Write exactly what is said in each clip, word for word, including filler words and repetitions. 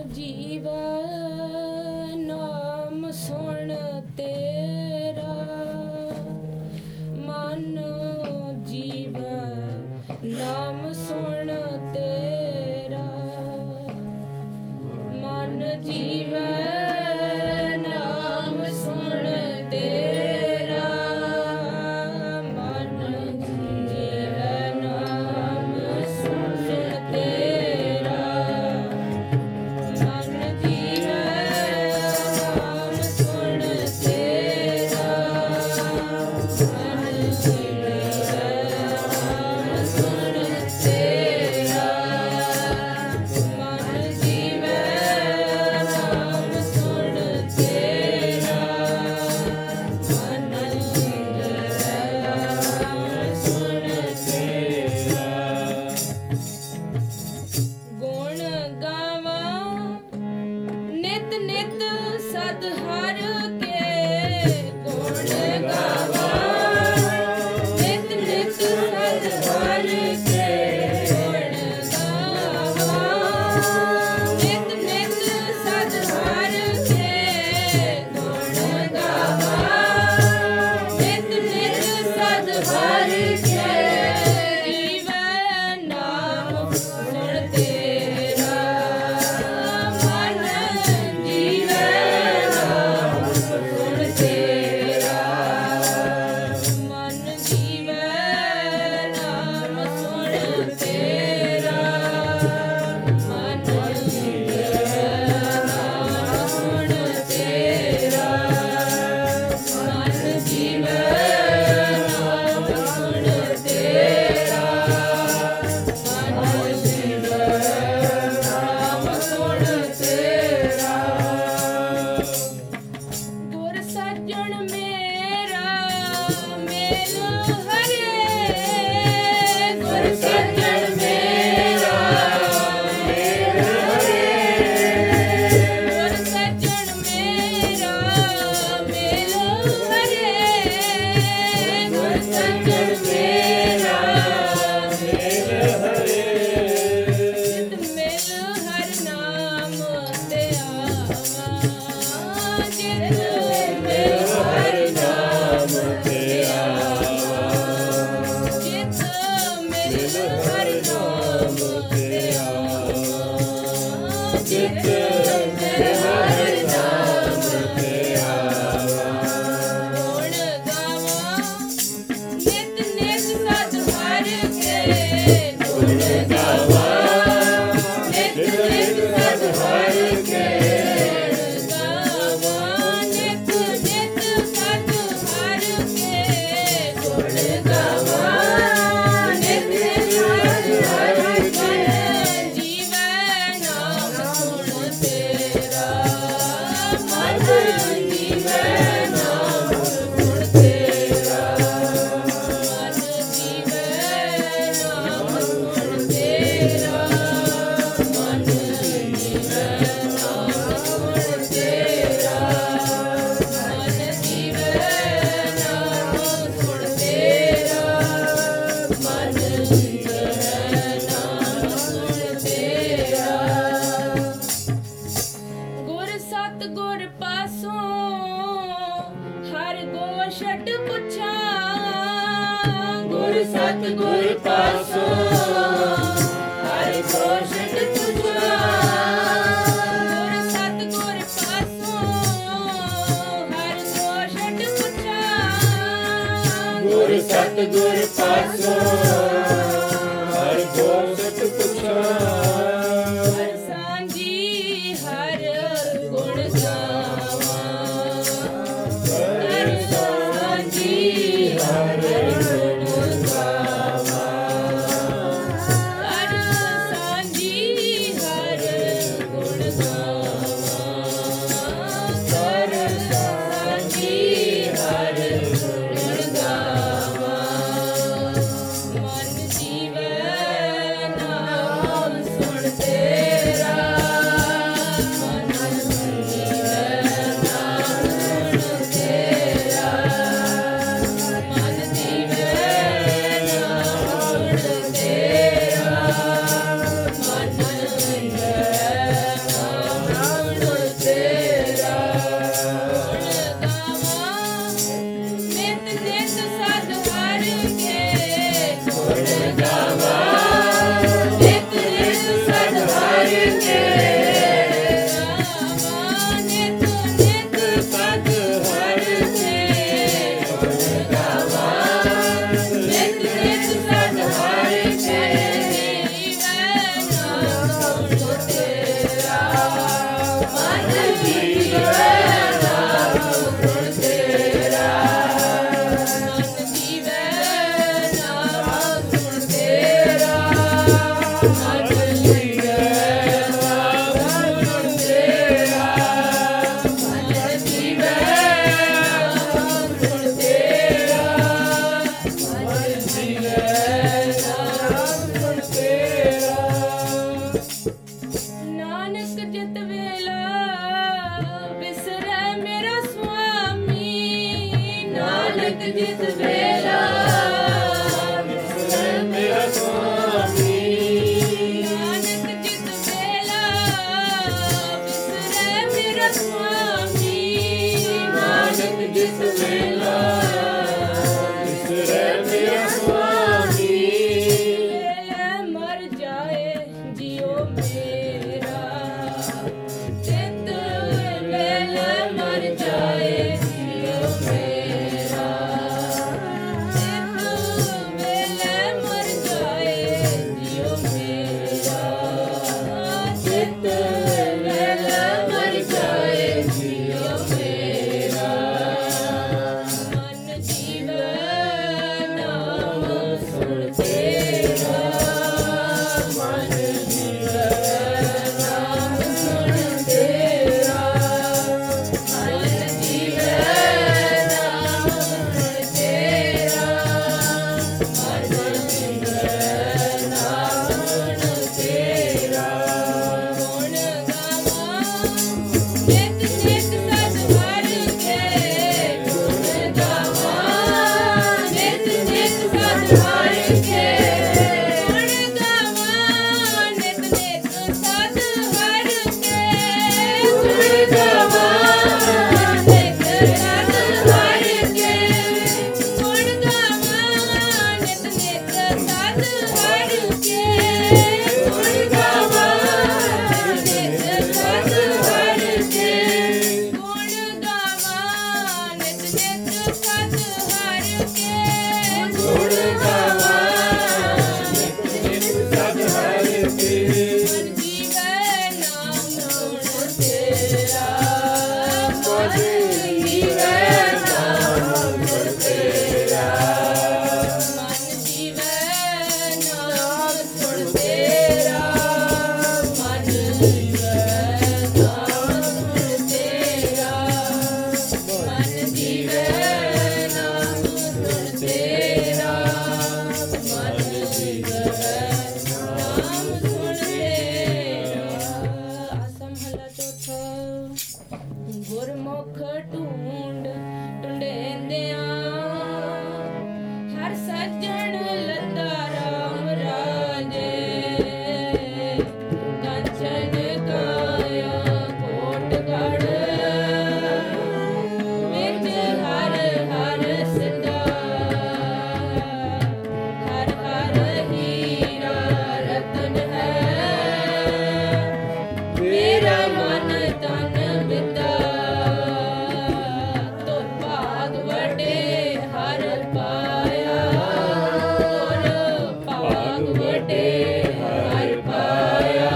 ਜੀਵੈ ਨਾਮ ਸੁਣ ਤੇਰਾ, ਮਨ ਜੀਵੈ ਨਾਮ ਸੁਣ ਤੇਰਾ, ਮਨ ਜੀਵੈ ਨਾਮ ਸੁਣ ਤੇਰਾ, ਮਨ ਜੀਵੈ ਨਾਮ ਸੁਣ ਤੇਰਾ, ਮਨ ਜੀਵੈ ਨਾਮ ਸੁਣ ਤੇਰਾ, ਮਨ ਜੀਵੈ ਨਾਮ ਸੁਣ ਤੇਰਾ, ਮਨ ਜੀਵੈ ਨਾਮ ਸੁਣ ਤੇਰਾ, ਮਨ ਜੀਵੈ ਨਾਮ ਸੁਣ ਤੇਰਾ। ਗੁਣ ਗਾਵਾਂ ਨਿਤ ਨਿਤ ਸਦ ਹਰ ਕੇ, ਗੁਣ ਗਾਵਾਂ ਨਿਤ ਨਿਤ ਸਦ ਹਰ ਕੇ, ਗੁਣ ਗਾਵਾਂ ਨਿਤ ਨਿਤ ਸਦ ਹਰ ਕੇ, ਗੁਣ ਗਾਵਾਂ ਨਿਤ ਨਿਤ ਸਦ ਹਰ ਕੇ, ਜੀਵੈ ਨਾਮ ਸੁਣ ਤੇਰਾ, ਮਨ ਜੀਵੈ ਨਾਮ ਸੁਣ ਤੇਰਾ, ਮਨ ਜੀਵੈ ਨਾਮ ਸੁਣ ਤੇਰਾ, ਮਨ ਜੀਵੈ ਨਾਮ ਸੁਣ ਤੇਰਾ, ਮਨ ਜੀਵੈ ਨਾਮ ਸੁਣ ਤੇਰਾ, ਮਨ ਜੀਵੈ ਨਾਮ ਸੁਣ ਤੇਰਾ। ਗੁਰ ਸੱਜਣ ਮੇਰਾ ਮੇਲ ਹਰੇ, ਗੁਰ ਸੱਜਣ ਮੇਰਾ ਮੇਲ ਹਰੇ, ਗੁਰ ਸੱਜਣ ਮੇਰਾ ਮੇਲ ਹਰੇ, ਗੁਰ ਸੱਜਣ ਮੇਰਾ ਮੇਲ ਹਰੇ, ਜਿਤ ਮਿਲ ਹਰ ਨਾਮ ਤੇ ਆਵਾਂ, ਜਿਤ ਮਿਲ ਹਰ ਨਾਮ ਤੇ ਆਵਾਂ, ਜਿਤ ਮਿਲ ਹਰ ਨਾਮ ਤੇ ਆਵਾਂ, ਜਿਤ ਮਿਲ ਹਰ ਨਾਮ ਤੇ ਆਵਾਂ। ਗੁਣ ਗਾਵਾਂ ਨਿਤ ਨਿਤ ਸਦ ਹਰ ਕੇ, ਗੁਣ ਗਾਵਾਂ ਨਿਤ ਨਿਤ ਸਦ ਹਰ ਕੇ, ਗੁਣ ਗਾਵਾਂ ਨਿਤ ਨਿਤ ਸਦ ਹਰ ਕੇ, ਗੁਣ ਗਾਵਾਂ ਨਿਤ ਨਿਤ ਸਦ ਹਰ ਕੇ, ਜੀਵੈ ਨਾਮ ਸੁਣ ਤੇਰਾ, ਮਨ ਜੀਵੈ ਨਾਮ ਸੁਣ ਤੇਰਾ, ਮਨ ਜੀਵੈ ਨਾਮ ਸੁਣ ਤੇਰਾ, ਮਨ ਜੀਵੈ ਨਾਮ ਸੁਣ ਤੇਰਾ, ਮਨ ਜੀਵੈ ਨਾਮ ਸੁਣ ਤੇਰਾ, ਮਨ ਜੀਵੈ ਨਾਮ ਸੁਣ ਤੇਰਾ। ਗੁਰ ਸਤ ਗੁਰ ਪਾਸੋਂ ਹਰ ਗੋਸ਼ਟ ਪੁੱਛਾਂ, ਗੁਰ ਸਤ ਗੁਰ ਪਾਸੋਂ ਹਰ ਗੋਸ਼ਟ ਪੁੱਛਾਂ, ਗੁਰ ਸਤ ਗੁਰ ਪਾਸੋਂ ਹਰ ਗੋਸ਼ਟ ਪੁੱਛਾਂ, ਗੁਰ ਸਤ ਗੁਰ ਪਾਸੋਂ ਹਰ ਗੋਸ਼ਟ ਪੁੱਛਾਂ, ਹਰ ਸਾਂਝੀ ਹਰ ਗੁਣ ਗਾਵਾਂ, ਹਰ ਸਾਂਝੀ ਹਰ ਗੁਣ ਗਾਵਾਂ, ਹਰ ਸਾਂਝੀ ਹਰ ਗੁਣ ਗਾਵਾਂ, ਹਰ ਸਾਂਝੀ ਹਰ ਗੁਣ ਗਾਵਾਂ। ਮਨ ਜੀਵੈ ਨਾਮ ਜਿਤ ਵੇਲਾ ਵਿਸਰੈ ਮੇਰਾ ਸੁਆਮੀ। ਨਾਨਕ ਜਿਤ ਵੇਲਾ ਵਿਸਰੈ ਮੇਰਾ ਸੁਆਮੀ। ਨਾਨਕ ਜਿਤ ਵੇਲਾ ਵਿਸਰੈ ਮੇਰਾ ਸੁਆਮੀ। ਵੇਲੇ ਮਰ ਜਾਏ ਜਿਉ ਮੇਰਾ ਚਿਤ ਵੇਲੇ ਮਰ ਜਾਏ ਜਿਉ ਮੇਰਾ ਚਿਤ ਵੇਲੇ ਮਰ ਜਾਏ ਜਿਉ ਮੇਰਾ ਚਿਤ ਵੇਲੇ ਮਰ ਜਾਏ ਜਿਉ ਮੇਰਾ ਮਨ ਜੀਵੈ ਨਾਮ ਸੁਣ ਤੇਰਾ ਮਨ ਜੀਵੈ ਨਾਮ ਸੁਣ ਤੇਰਾ ਮਨ ਜੀਵੈ ਨਾਮ ਸੁਣ ਤੇਰਾ ਮਨ ਜੀਵੈ ਨਾਮ ਸੁਣ ਤੇਰਾ ਗੁਣ ਗਾਵਾਂ ਨਿਤ ਨਿਤ ਸਤ ਹਰਿ ਕੇ ਗੁਣ ਗਾਵਾਂ ਨਿਤ ਨਿਤ ਸਤ ਹਰਿ ਕੇ ਗੁਣ ਗਾਵਾਂ ਨਿਤ ਨਿਤ ਸਤ ਹਰਿ ਕੇ ਗੁਣ ਗਾਵਾਂ ਨਿਤ ਸਤ ਹਰਿ ਕੇ ਗੁਣ ਗਾਵਾਂ ਨਿਤ ਨਿਤ ਸਤ ਹਰਿ ਕੇ ਗੁਣ ਗਾਵਾਂ ਨਿਤ ਸਤ ਹਰਿ ਕੇ ਗੁਣ ਗਾਵਾਂ ਨਿਤ ਨਿਤ ਸਤ ਹਰਿ ਕੇ ਗੁਣ ਗਾਵਾਂ ਨਿਤ ਨਿਤ ਸਤ ਹਰਿ ਕੇ। ਮਨ ਜੀਵੈ ਨਾਮ ਸੁਣ ਤੇਰਾ ਮਨ ਜੀਵੈ ਨਾਮ ਸੁਣ ਤੇਰਾ ਮਨ ਜੀਵੈ ਨਾਮ ਸੁਣ ਤੇਰਾ ਮਨ ਜੀਵੈ ਨਾਮ ਸੁਣ ਤੇਰਾ ਮਨ ਜੀਵੈ ਨਾਮ ਸੁਣ ਤੇਰਾ ਮਨ ਜੀਵੈ ਨਾਮ ਸੁਣ ਤੇਰਾ। ਆਸਾ ਮਹਲਾ ਚੌਥਾ। ਗੁਰਮੁਖ ਢੂੰਡ ਢੂੰਡੇਂਦਿਆਂ ਹਰ ਸੱਜਣ ਲੱਦਾ ਰਾਮ ਰਾਜੇ ਕੰਚਨ ਕਾਇਆ ਕੋਟ ਗੜ ਵਿੱਚ ਹਰ ਹਰ ਸਦਾ ਹਰ ਹਰ ਹੀਰਾ ਰਤਨ ਹੈ ਮੇਰਾ ਮਨ ਤਨ ਵਿਦਾ ਤੁਰ ਭਾਗ ਵਟੇ ਹਰ ਪਾਇਆ ਤੁਰ ਭਾਗ ਵਟੇ ਹਰ ਪਾਇਆ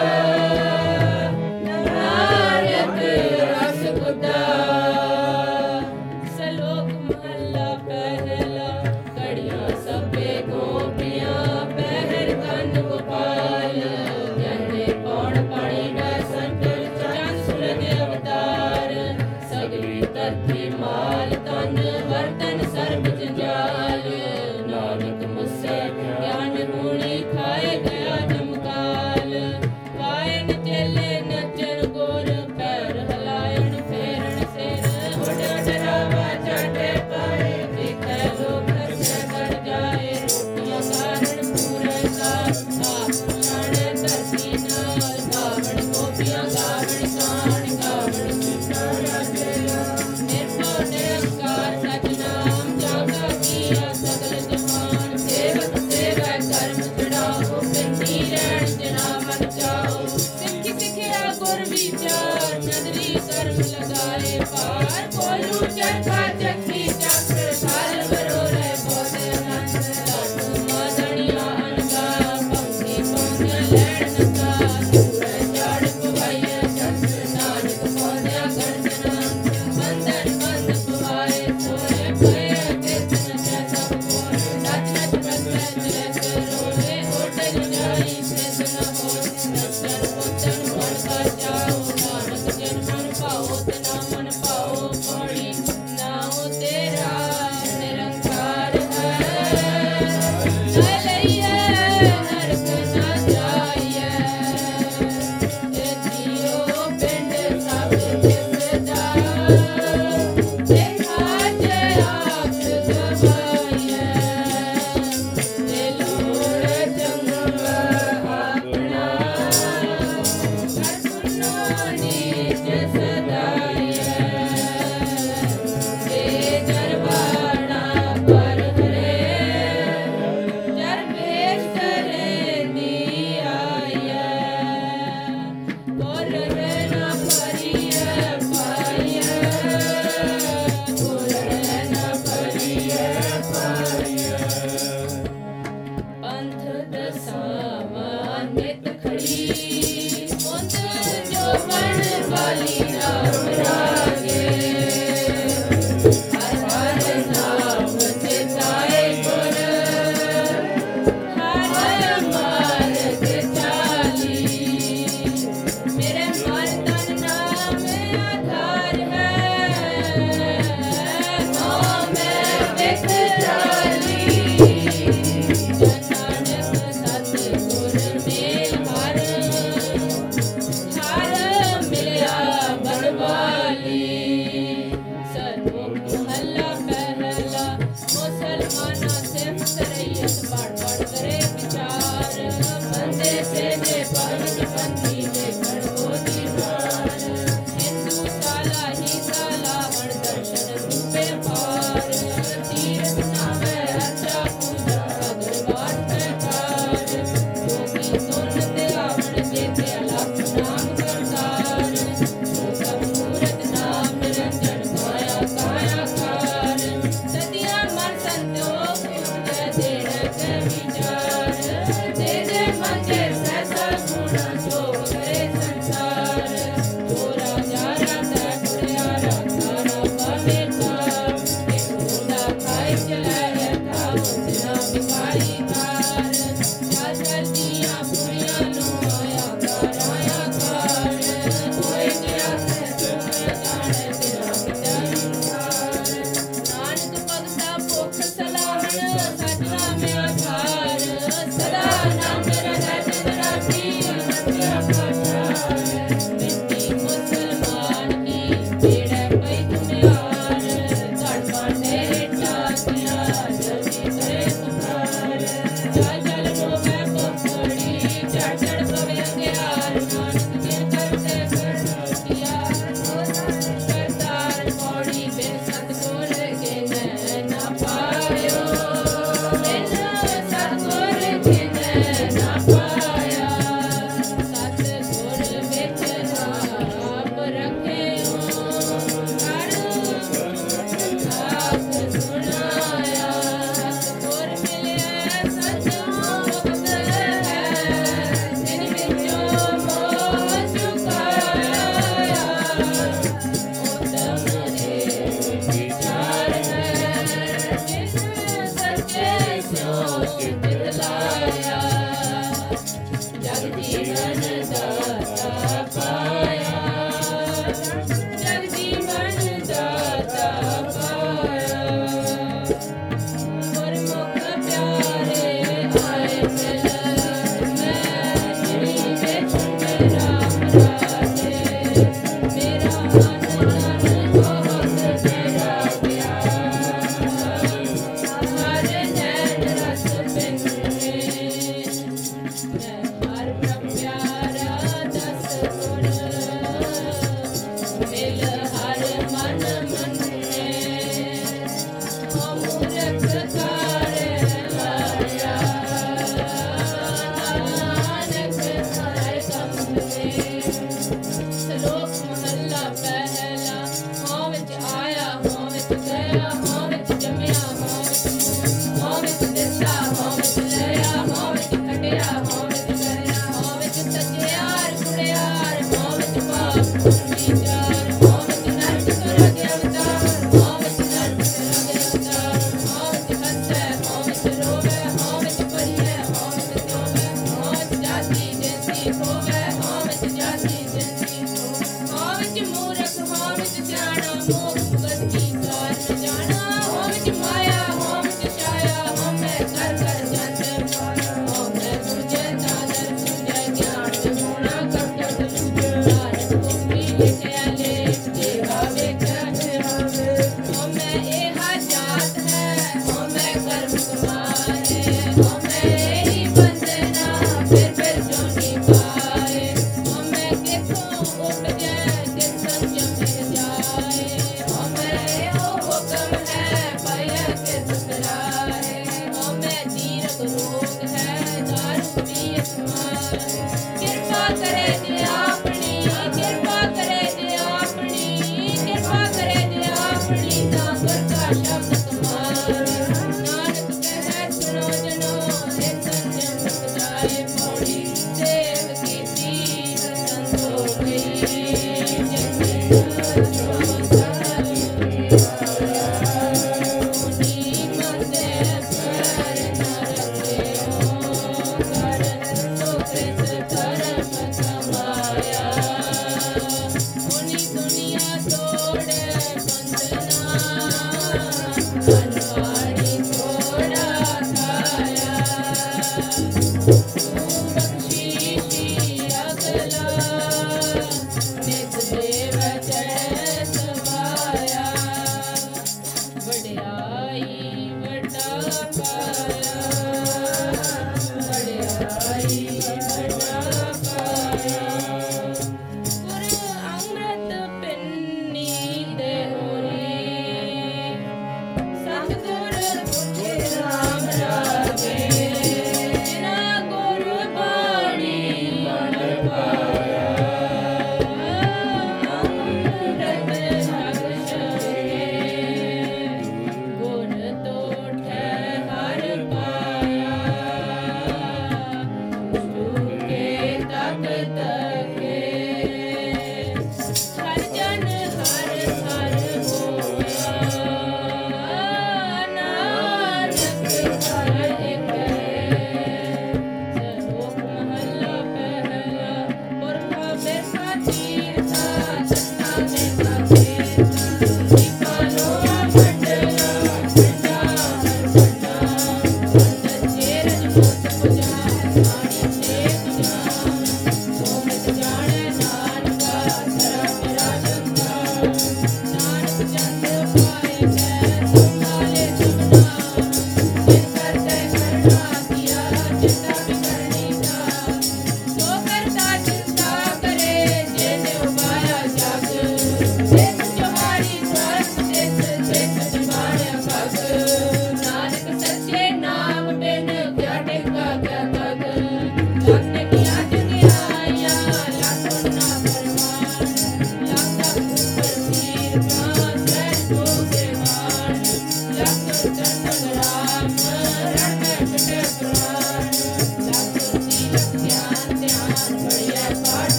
ਨਾਨਕ ਰਸ ਗੁਦਾ ਸਲੋਕ ਮਹਲਾ ਪਹਿਲਾ ਕੜੀਆਂ ਸਭੇ ਗੋਪੀਆਂ ਪਹਿਰ ਕੰਨ ਗੋਪਾਲ ਕਹਿੰਦੇ ਪੌਣ ਪਾਣੀ ਦਾ ਸੰਤਰ ਚੰਨ ਸੂਰਜ ਅਵਤਾਰ ਸਗਲੀ ਧਰਤੀ ਮਾਲ ਤਨ ਵਰਤਨ ਸਰਬ ਜੰਜਾਲ ਨਾਨਕ ਮੁਸੇ ਗਿਆਨ ਗੁਣੀ ਖਾਏ ਗਿਆ ਜਮਕਾਲ ਵਾਇਨ ਚੇਲੇ ਨਚਨ ਗੁਰ ਪੈਰ ਹਲਾਇਣ ਫੇਰਨ ਸਿਰ ਉੱਡ ਡਰਾਵਾ ਚਾਟੇ ਪਾਏ ਜਿੱਥੇ ਲੋਕ ਹੱਸੇ ਕਰ ਜਾਏ ਰੋਟੀਆਂ ਕਾਰਨ ਪੂਰੇ ਦਾ ਆਪ ਜਾਣੇ ਧਰਤੀ ਨਾਲ ਗਾਵਣ ਗੋਪੀਆਂ ਗਾਵਣ ਕਾਣ ਗਾਵਣ ਸਿੱਧਾ ਰਾਜਿਆ ਨਿਰਭਉ ਨਿਰੰਕਾਰ ਸਚ ਨਾਮ ਜਾਗਾ ਕੀਆ ਸਗਲ ਜਹਾਨ ਸੇਵਕ ਸੇਵੈ ਕਰਮ ਚੜਾਓ ਪਿੰਡੀ ਰਹਿਣ ਜਨਾ ਮਨ ਚਾਓ ਸਿੱਖੀ ਸਿੱਖਿਆ ਗੁਰ ਵਿਚਾਰ ਨਦਰੀ ਕਰਮ ਲਗਾਏ ਪਾਰ ਕੋਲੂ ਚਰਖਾ ਚੱਕੀ ਚੱਕਰ ਸਾਲ ਬਰੋਰੇ ਬੋਲੇ ਨੰਦ ਲਾਡੂ ਮਾਦਣੀਆਂ ਅਨਗਾ ਪੰਖੀ ਪੌਂਦਿਆਂ ਲੈਣ ਨੰਗਾ ਸੂਰਜ ਚੜ ਪਵਾਈਏ ਚੰਦ ਨਾਨਕ ਪੌਂਦਿਆਂ ਗਰਜਨਾ ਬੰਧਨ ਬੰਧ ਪਵਾਏ ਸੋਏ ਪਏ ਕਿਰਤਨ ਜੈ ਸਭ ਕੋਲ ਨੱਚ ਨੱਚ ਬਸੈ ਚਲੇ ਚਲੋਏ ਓਟਲ ਜਾਈ ਸੇ ਨਿਤ ਖੜੀ ਮੁੰਦ ਜੋ ਬਣ ਵਾਲੀ ਰਾਮ ਰਾਗੇ ਹਰ ਹਰ ਨਾਮ ਚਿਤਾਏ ਗੁਰ ਹਰ ਮਾਰਗ ਚਾਲੀ ਮੇਰੇ ਮਨ ਤਨ ਨਾਮ ਆਧਾਰ ਹੈ ਮੋਹ ਮੈਂ ਵਿਖ ਚਾਲੀ ਨਾਨਕ ਸਤਿਗੁਰ ਮੇਲ ਹਰ ਹਰ ਮਿਲਿਆ ਬਨਵਾਲੀ ਸਰਬੁਖ ਮਹੱਲਾ ਪਹਿਲਾ ਮੁਸਲਮਾਨਾ ਸਿਫਤ ਰਈਅਤ ਪੜ ਪੜ ਕਰੇ ਵਿਚਾਰ ਬੰਦੇ ਸੇ ਜੇ ਪਰਜ ਬੰਦੀ ਦੇ ਖੜੋ ਦੀਵਾਰ ਹਿੰਦੂ ਸਾਲਾ ਹੀ ਸਾਲਾ ਹਰ ਦਰਸ਼ਨ ਰੂਪੇ ਪਾਰ ਤੀਰਥ ਨਾਮੈ ਅਰਚਾ ਪੂਜਾ ਅਗਰਵਾਰ ਪ੍ਰਕਾਰ ਜੋਗੀ ਸੁਨ ਤੇ ਆਵਣ ਜੇਤੇ ਅਲਖ ਨਾਮ ਕਰਤਾਰ ਸੋ ਸਭ ਮੂਰਤ ਨਾਮ ਨਿਰੰਜਨ ਕਾਇਆ ਕਾਇਆ ਕਾਰ ਸਤਿਆ ਮਨ ਸੰਤੋਖ ਉਠੈ ਦੇਣ ਕੈ ਵਿਚਾਰ ਦੇ ਦੇ ਮਨ ਕੇ ਸਹਿਸਾ ਗੁਣਾ ਸੋਭ ਕਰੇ ਸੰਸਾਰ ਜੋ ਰਾਜਾ ਰਾਧਾ ਗੁਰਿਆ ਰਾਖਾ ਪਾਵੇ ਕਾਰ ਇੱਕ ਹੋਦਾ ਖਾਈ ਚਲਾਇ ਥਾ ਉਤਨਾ ਬਿਕਾਰੀ ਕਾਰ ਜਲ ਜਲ ਦੀਆਂ ਪੁਰੀਆਂ ਨੂੰ ਆਇਆ ਕਾਰ ਆਇਆ ਕਾਰ ਹੋਏ ਗਿਆ ਸਹਿ ਸੁਣ ਜਾਣੈ ਤੇਰਾ ਵਿਚਾਰ ਨਾਨਕ ਭਗਤਾ ਭੁਖ ਸਲਾਹਣ ਸਜਣਾ ਮੈਂ ਆਧਾਰ ਸਦਾ ਨਾਮ ਰਹਿ ਰਾਖੀ ਸਤਿਆ ਪਾਠਾਰ ਮਿੱਟੀ ਮੁਸਲਮਾਨ ਕੀ ਪੀੜੈ ਪਈ ਤੁਮਿਆਰ ਘੜ ਪਾਟੇ ਟਾਕਿਆ ਜਲਦੀ ਕਰੇ ਪੁਕਾਰ ਜਲ ਜਲ ਰੋਵੇ ਪਖੜੀ ਚੜ ਚੜ ਪਵੇ ਅੰਗਿਆਰ ਨਾਨਕ ਜਿਨ ਕਰਤੇ ਕਰਤਿਆ ਕਰਤਾਰ ਪੌੜੀ ਬਿਨ ਸਤਿਗੁਰ ਕੇ ਨੈ ਨਾ ਪਾਇਓ ਬਿਨ ਸਤਿਗੁਰ ਕੇ ਨੈ ਨਾ ਪਾਇਆ ਸਤਿਗੁਰ ਵਿੱਚ ਆਪ ਰੱਖਿਓ ਹਰ ਆਪ ਸੁਣਾਇਆ ਸਤਿਗੁਰ ਮਿਲਿਆ ਸਚੋ ਮੁਕਤ ਹੈ ਜਿਨ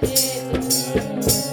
ਦੇਤ